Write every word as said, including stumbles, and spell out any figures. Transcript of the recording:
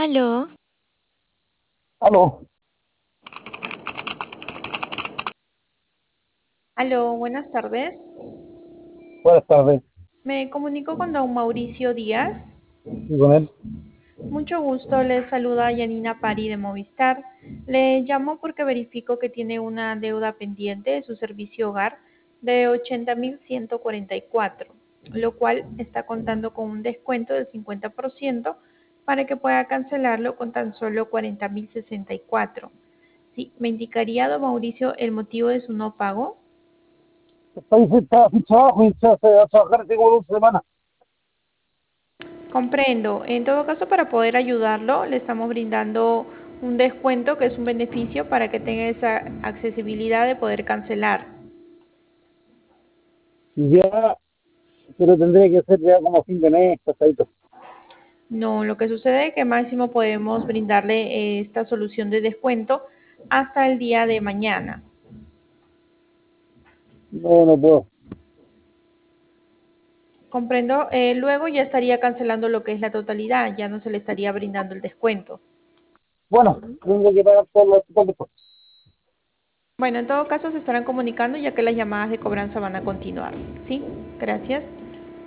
Aló, Aló, Aló, buenas tardes. buenas tardes. Me comunico con don Mauricio Díaz. ¿Y con él? Mucho gusto, le saluda Yanina Pari de Movistar. Le llamo porque verifico que tiene una deuda pendiente de su servicio hogar de ochenta mil ciento cuarenta y cuatro, lo cual está contando con un descuento del cincuenta por ciento para que pueda cancelarlo con tan solo cuarenta mil sesenta y cuatro. Sí, ¿me indicaría, don Mauricio, el motivo de su no pago? Estoy sin, tra- sin trabajo y se hace a trabajar tengo dos semanas. Comprendo. En todo caso, para poder ayudarlo, le estamos brindando un descuento que es un beneficio para que tenga esa accesibilidad de poder cancelar. Ya, pero tendría que ser ya como fin de mes, pasadito. No, lo que sucede es que máximo podemos brindarle eh, esta solución de descuento hasta el día de mañana. No, no puedo. Comprendo. Eh, luego ya estaría cancelando lo que es la totalidad, ya no se le estaría brindando el descuento. Bueno, tengo que pagar todos los todos después. Bueno, en todo caso se estarán comunicando ya que las llamadas de cobranza van a continuar. ¿Sí? Gracias.